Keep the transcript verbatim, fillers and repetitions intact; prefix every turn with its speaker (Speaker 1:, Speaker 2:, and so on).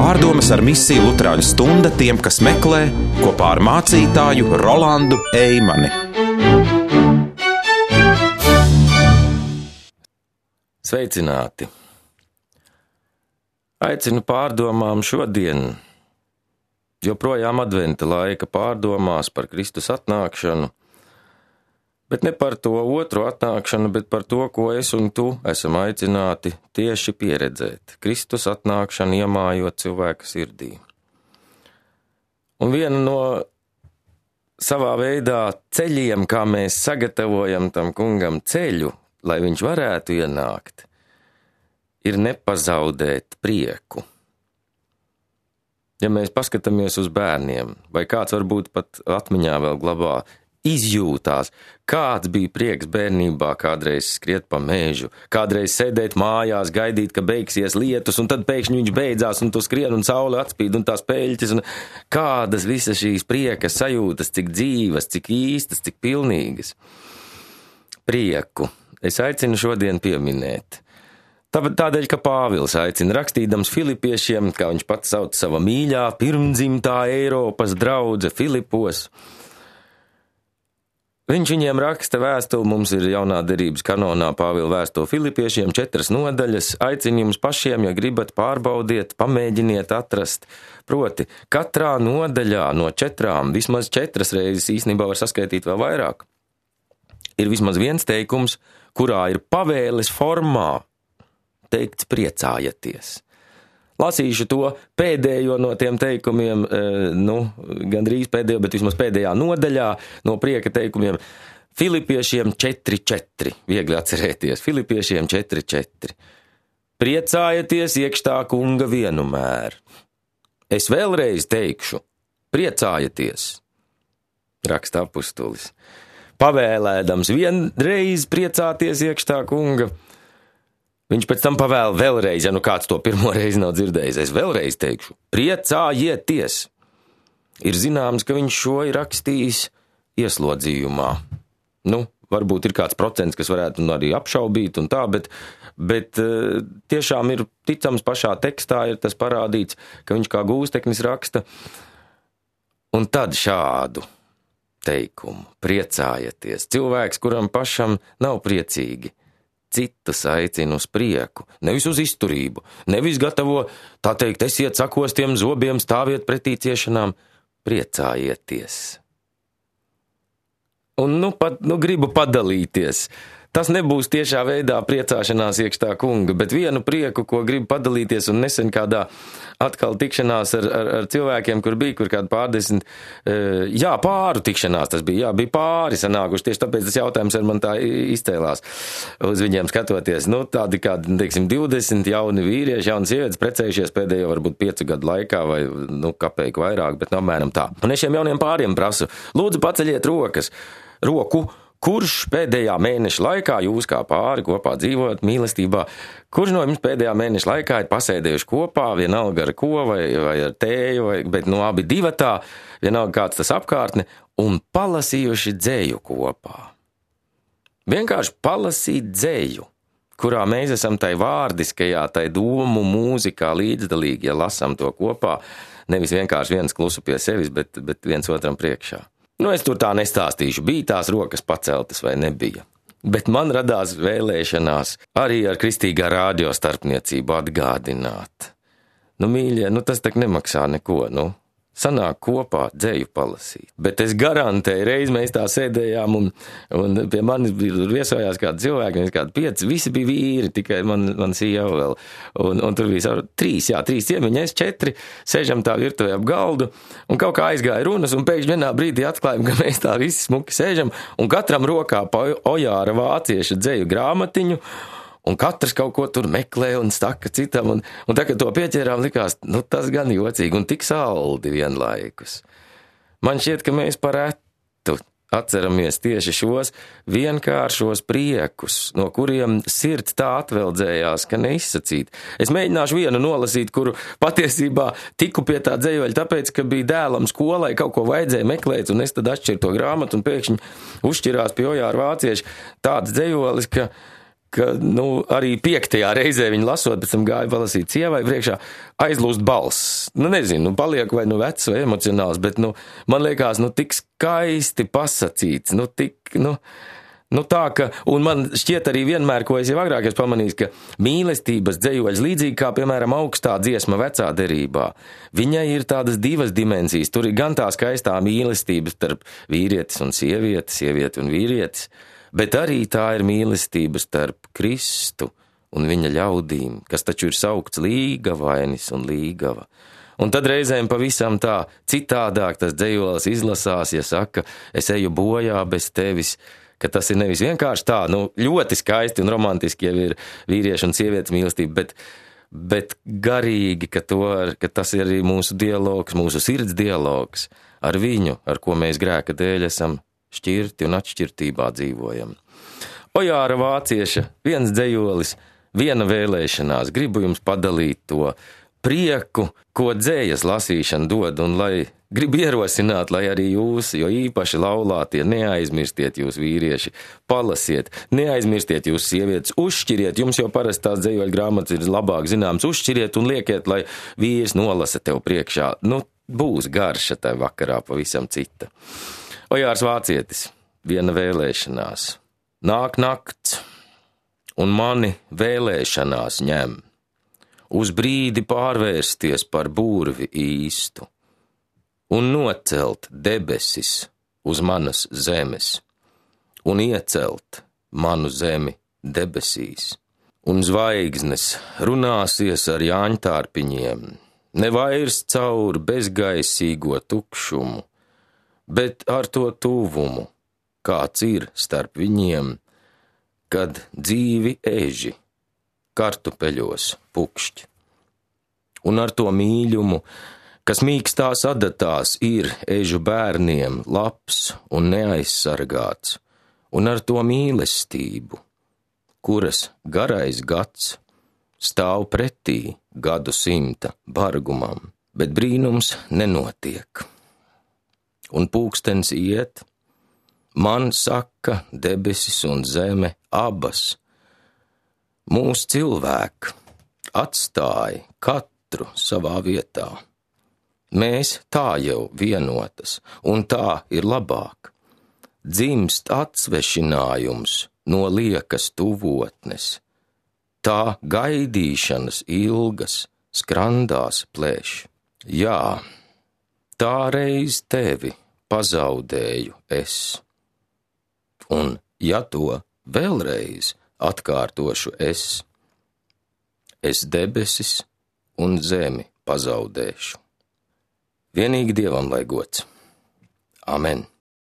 Speaker 1: Pārdomas ar misiju Luterāņu stunda tiem, kas meklē, kopā ar mācītāju Rolandu Eimani.
Speaker 2: Sveicināti! Aicinu pārdomām šodien, joprojām adventa laika pārdomās par Kristus atnākšanu, bet ne par to otru atnākšanu, bet par to, ko es un tu esam aicināti tieši pieredzēt. Kristus atnākšanu iemājot cilvēka sirdī. Un viena no savā veidā ceļiem, kā mēs sagatavojam tam kungam ceļu, lai viņš varētu ienākt, ir nepazaudēt prieku. Ja mēs paskatāmies uz bērniem, vai kāds varbūt pat atmiņā vēl glabā, izjūtās, kāds bija prieks bērnībā kādreiz skriet pa mēžu, kādreiz sēdēt mājās, gaidīt, ka beigsies lietus, un tad pēkšņi viņš beidzās, un tu skrien, un saule atspīd, un tās peļķes, un kādas visas šīs prieka sajūtas, cik dzīvas, cik īstas, cik pilnīgas. Prieku es aicinu šodien pieminēt. Tādēļ, ka Pāvils aicina rakstīdams Filipiešiem, kā viņš pats sauc sava mīļā, pirmdzimtā Eiropas draudze Filipos. Viņš viņiem raksta vēstuli, mums ir jaunā derības kanonā Pāvila vēstule Filipiešiem, četras nodaļas, aicinu jums pašiem, ja gribat pārbaudiet, pamēģiniet atrast. Proti, katrā nodaļā no četrām, vismaz četras reizes, īstenībā var saskaitīt vēl vairāk, ir vismaz viens teikums, kurā ir pavēles formā teikts priecājieties. Lasīšu to pēdējo no tiem teikumiem, nu, gandrīz pēdējo, bet vismaz pēdējā nodaļā no prieka teikumiem. Filipiešiem četri četri, viegli atcerēties, Filipiešiem četri četri. Priecājieties iekštā kunga vienmēr. Es vēlreiz teikšu, priecājieties, raksta apustulis. Pavēlēdams vienreiz priecāties iekštā kunga, viņš pēc tam pavēl vēlreiz, ja nu kāds to pirmo reizi nav dzirdējis, es vēlreiz teikšu, priecājieties. Ir zināms, ka viņš šo ir rakstījis ieslodzījumā. Nu, varbūt ir kāds procents, kas varētu arī apšaubīt un tā, bet, bet tiešām ir ticams pašā tekstā, ir tas parādīts, ka viņš kā gūsteknis raksta. Un tad šādu teikumu, priecājieties. Cilvēks, kuram pašam nav priecīgi, citus aicina uz prieku, nevis uz izturību, nevis gatavo, tā teikt, esiet sakostiem zobiem, stāviet pretī ciešanām, priecājieties. Un nu pat, nu gribu padalīties. Tas nebūs tiešā veidā priecāšanās iekštā kunga, bet vienu prieku, ko gribu padalīties, un nesen kādā atkal tikšanās ar, ar, ar cilvēkiem, kur bija, kur kādu pārdesmit, jā, pāru tikšanās tas bija, jā, bija pāri sanākuši, tieši tāpēc tas jautājums ar man tā izcēlās uz viņiem skatoties. Nu, tādi kādi, teiksim, divdesmit jauni vīrieši, jaunas sievietes precējušies pēdējo varbūt piecu gadu laikā, vai, nu, kapeiku vairāk, bet apmēram tā. Un es šiem jauniem pāriem prasu, lūdzu paceļiet rokas, roku, kurš pēdējā mēneša laikā jūs kā pāri kopā dzīvojat mīlestībā, kurš no jums pēdējā mēneša laikā ir pasēdējuši kopā, vienalga ar ko vai, vai ar tēju, vai, bet no abi divatā, vienalga kāds tas apkārtne, un palasījuši dzēju kopā. Vienkārši palasīt dzēju, kurā mēs esam tai vārdiskajā, tai domu mūzikā līdzdalīgi, ja lasam to kopā, nevis vienkārši viens klusu pie sevis, bet, bet viens otram priekšā. Nu, es tur tā nestāstīšu, bija tās rokas paceltas vai nebija. Bet man radās vēlēšanās arī ar kristīgā rādio starpniecību atgādināt. Nu, mīļie, nu tas tak nemaksā neko, nu. Sanāk kopā dzēju palasīt. Bet es garantēju, reiz mēs tā sēdējām un, un pie manis viesojās kādi cilvēki, kādi pieci, visi bija vīri, tikai man, man sieva vēl. Un, un tur bija trīs, jā, trīs ciemiņi, es četri, sēžam tā virtuvē ap galdu un kaut kā aizgāja runas un pēkšņi vienā brīdī atklājam, ka mēs tā visi smuki sēžam un katram rokā pa Ojāra vācieša dzēju grāmatiņu. Un katrs kaut ko tur meklē un staka citam, un, un tā, kad to pieķērām, likās, nu tas gan jocīgi un tik saldi vienlaikus. Man šķiet, ka mēs par retu atceramies tieši šos vienkāršos priekus, no kuriem sirds tā atveldzējās, ka neizsacīt. Es mēģināšu vienu nolasīt, kuru patiesībā tiku pie tā dzējoļa, tāpēc, ka bija dēlam skolai, kaut ko vajadzēja meklēt, un es tad atšķiru to grāmatu, un pēkšņi uzšķirās pie Ojāra vācieša tāds dzējolis, ka ka, nu, arī piektajā reizē viņi lasot, pēc tam gāja palasīt sievai priekšā, aizlūst balss. Nu, nezinu, nu, paliek vai nu vecs vai emocionāls, bet, nu, man liekas, nu, tik skaisti pasacīts, nu, tik, nu, nu, tā, ka, un man šķiet arī vienmēr, ko es jau agrāk esmu pamanījis, ka mīlestības dzējoļs līdzīgi kā, piemēram, augstā dziesma vecā derībā, viņai ir tādas divas dimensijas, tur ir gan tā skaistā mīlestības starp vīrietis un sievieti, sievieti un vīrietis, bet arī tā ir mīlestība starp Kristu un viņa ļaudīm, kas taču ir saukts līgavainis un līgava. Un tad reizēm pavisam tā citādāk tas dzējolis izlasās, ja saka, es eju bojā bez tevis, ka tas ir nevis vienkārši tā, nu, ļoti skaisti un romantiski jau ir vīriešu un sievietes mīlestība, bet, bet garīgi, ka, to, ka tas ir arī mūsu dialogs, mūsu sirds dialogs ar viņu, ar ko mēs grēka dēļ esam šķirti un atšķirtībā dzīvojam. Ojāra Vācieša, viens dzējolis, viena vēlēšanās, gribu jums padalīt to prieku, ko dzējas lasīšana dod, un lai gribu ierosināt, lai arī jūs, jo īpaši laulātie, neaizmirstiet jūs vīrieši, palasiet, neaizmirstiet jūs sievietes, uzšķiriet, jums jau parasti tās dzējoļu grāmatas ir labāk zināms, uzšķiriet un liekiet, lai vīrs nolasa tev priekšā. Nu, būs garša tai vakarā pavisam cita. Ojārs Vācietis, viena vēlēšanās. Nāk nakts, un mani vēlēšanās ņem. Uz brīdi pārvērsties par būrvi īstu un nocelt debesis uz manas zemes un iecelt manu zemi debesīs. Un zvaigznes runāsies ar jāņtārpiņiem, ne vairs caur bezgaisīgo tukšumu, bet ar to tuvumu, kāds ir starp viņiem, kad dzīvi eži kartupeļos pukšķi. Un ar to mīļumu, kas mīkstās adatās ir ežu bērniem labs un neaizsargāts, un ar to mīlestību, kuras garais gads stāv pretī gadu simta bargumam, bet brīnums nenotiek. Un pūkstens iet, man saka debesis un zeme abas, mūs cilvēki atstāja katru savā vietā. Mēs tā jau vienotas, un tā ir labāk. Dzimst atsvešinājums no liekas tuvotnes. Tā gaidīšanas ilgas skrandās plēš. Jā, tā reiz tevi pazaudēju es. Un ja to vēlreiz atkārtošu es, es debesis un zemi pazaudēšu. Vienīgi Dievam lai gods. Amen.